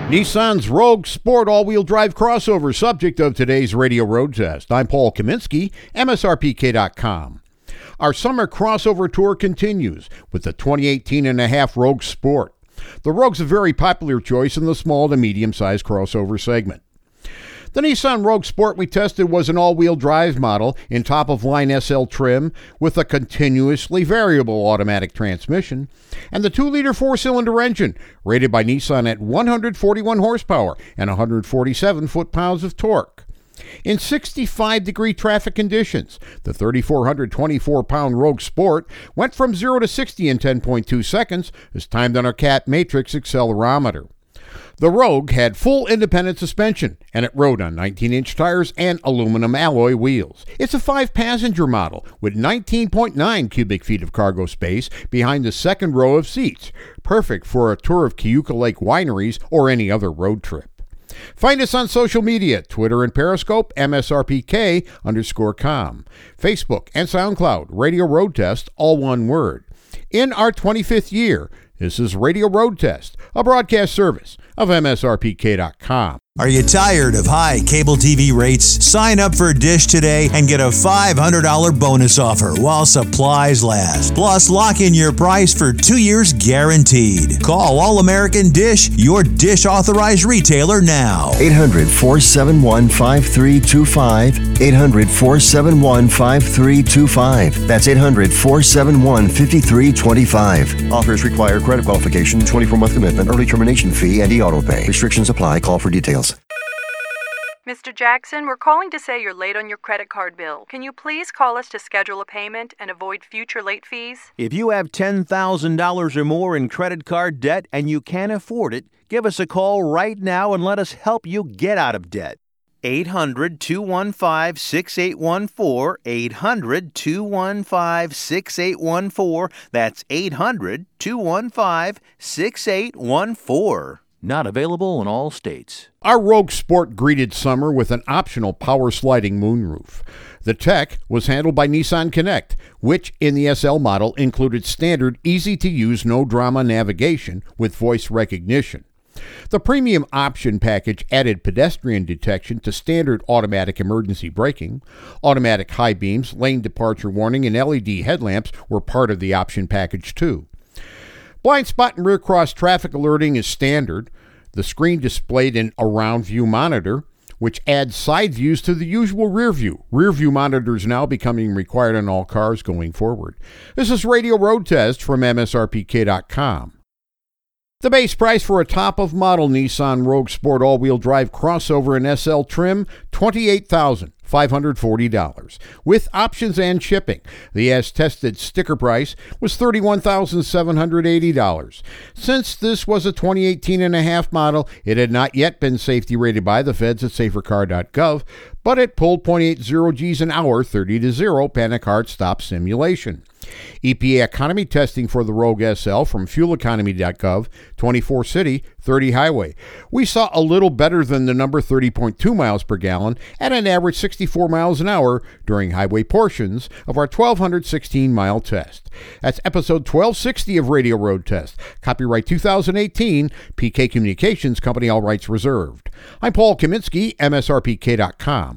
Nissan's Rogue Sport all-wheel drive crossover, subject of today's radio road test. I'm Paul Kaminsky, MSRPK.com. Our summer crossover tour continues with the 2018.5 Rogue Sport. The Rogue's a very popular choice in the small to medium-sized crossover segment. The Nissan Rogue Sport we tested was an all-wheel drive model in top-of-line SL trim with a continuously variable automatic transmission and the 2-liter 4-cylinder engine rated by Nissan at 141 horsepower and 147 foot-pounds of torque. In 65-degree traffic conditions, the 3,424-pound Rogue Sport went from 0 to 60 in 10.2 seconds as timed on our CAT Matrix accelerometer. The Rogue had full independent suspension, and it rode on 19-inch tires and aluminum alloy wheels. It's a 5-passenger model with 19.9 cubic feet of cargo space behind the second row of seats, perfect for a tour of Cayuga Lake wineries or any other road trip. Find us on social media, Twitter and Periscope, MSRPK_com, Facebook and SoundCloud, Radio Road Test, all one word. In our 25th year, this is Radio Road Test, a broadcast service of MSRPK.com. Are you tired of high cable TV rates? Sign up for Dish today and get a $500 bonus offer while supplies last. Plus, lock in your price for 2 years guaranteed. Call All American Dish, your Dish authorized retailer now. 800-471-5325. 800-471-5325. That's 800-471-5325. Offers require credit qualification, 24-month commitment, early termination fee, and e-auto pay. Restrictions apply. Call for details. Mr. Jackson, we're calling to say you're late on your credit card bill. Can you please call us to schedule a payment and avoid future late fees? If you have $10,000 or more in credit card debt and you can't afford it, give us a call right now and let us help you get out of debt. 800-215-6814, 800-215-6814. That's 800-215-6814. Not available in all states. Our Rogue Sport greeted summer with an optional power sliding moonroof. The tech was handled by Nissan Connect, which in the SL model included standard easy-to-use no-drama navigation with voice recognition. The premium option package added pedestrian detection to standard automatic emergency braking. Automatic high beams, lane departure warning, and LED headlamps were part of the option package too. Blind spot and rear cross traffic alerting is standard. The screen displayed an around view monitor, which adds side views to the usual rear view. Rear view monitors now becoming required on all cars going forward. This is Radio Road Test from MSRPK.com. The base price for a top-of-model Nissan Rogue Sport all-wheel drive crossover in SL trim, $28,540. With options and shipping, the as-tested sticker price was $31,780. Since this was a 2018.5 model, it had not yet been safety rated by the feds at safercar.gov, but it pulled 0.80 Gs an hour, 30-0 panic hard stop simulation. EPA economy testing for the Rogue SL from fueleconomy.gov, 24 city, 30 highway. We saw a little better than the number 30.2 miles per gallon at an average 64 miles an hour during highway portions of our 1,216-mile test. That's episode 1260 of Radio Road Test. Copyright 2018, PK Communications Company, all rights reserved. I'm Paul Kaminsky, MSRPK.com.